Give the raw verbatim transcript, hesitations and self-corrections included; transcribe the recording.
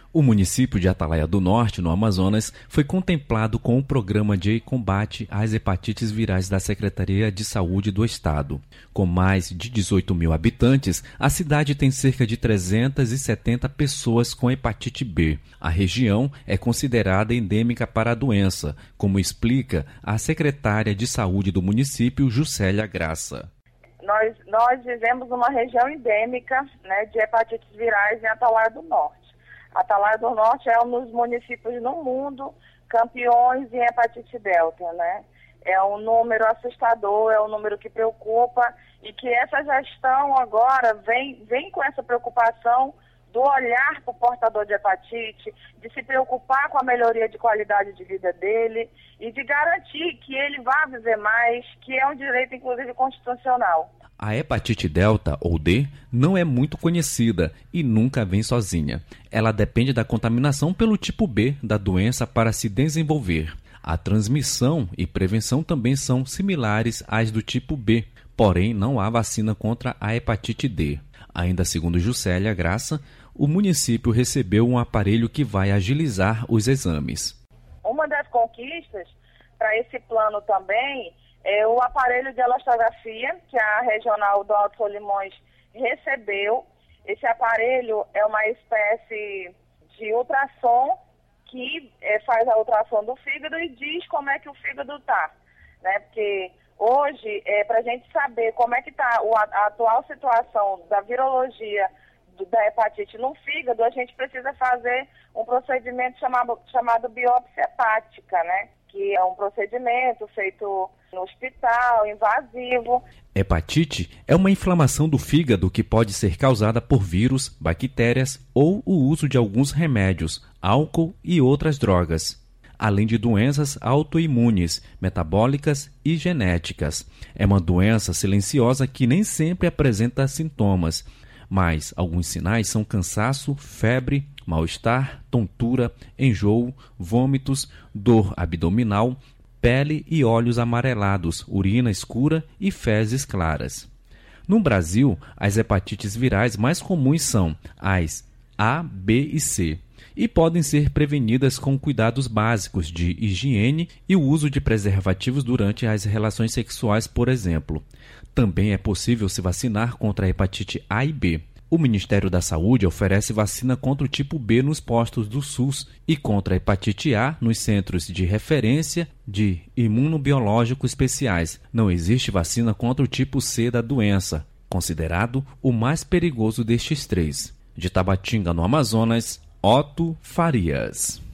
O município de Atalaia do Norte, no Amazonas, foi contemplado com o Programa de Combate às Hepatites Virais da Secretaria de Saúde do Estado. Com mais de dezoito mil habitantes, a cidade tem cerca de trezentas e setenta pessoas com hepatite B. A região é considerada endêmica para a doença, como explica a secretária de Saúde do município, Juscelia Graça. Nós, nós vivemos numa região endêmica, né, de hepatites virais em Atalaia do Norte. Atalaia do Norte é um dos municípios no mundo campeões em hepatite delta, né? É um número assustador, é um número que preocupa e que essa gestão agora vem, vem com essa preocupação do olhar para o portador de hepatite, de se preocupar com a melhoria de qualidade de vida dele e de garantir que ele vá viver mais, que é um direito, inclusive, constitucional. A hepatite delta, ou D, não é muito conhecida e nunca vem sozinha. Ela depende da contaminação pelo tipo B da doença para se desenvolver. A transmissão e prevenção também são similares às do tipo B, porém não há vacina contra a hepatite D. Ainda segundo Juscelia Graça, o município recebeu um aparelho que vai agilizar os exames. Uma das conquistas para esse plano também é o aparelho de elastografia que a Regional do Alto Solimões recebeu. Esse aparelho é uma espécie de ultrassom que é, faz a ultrassom do fígado e diz como é que o fígado está, né? Porque hoje, é, para a gente saber como é que está a atual situação da virologia do, da hepatite no fígado, a gente precisa fazer um procedimento chamado, chamado biópsia hepática, né? Que é um procedimento feito no hospital, invasivo. Hepatite é uma inflamação do fígado que pode ser causada por vírus, bactérias ou o uso de alguns remédios, álcool e outras drogas, além de doenças autoimunes, metabólicas e genéticas. É uma doença silenciosa que nem sempre apresenta sintomas, mas alguns sinais são cansaço, febre, mal-estar, tontura, enjoo, vômitos, dor abdominal, pele e olhos amarelados, urina escura e fezes claras. No Brasil, as hepatites virais mais comuns são as A, B e C, e podem ser prevenidas com cuidados básicos de higiene e o uso de preservativos durante as relações sexuais, por exemplo. Também é possível se vacinar contra a hepatite A e B. O Ministério da Saúde oferece vacina contra o tipo B nos postos do SUS e contra a hepatite A nos centros de referência de imunobiológico especiais. Não existe vacina contra o tipo C da doença, considerado o mais perigoso destes três. De Tabatinga, no Amazonas, Otto Farias.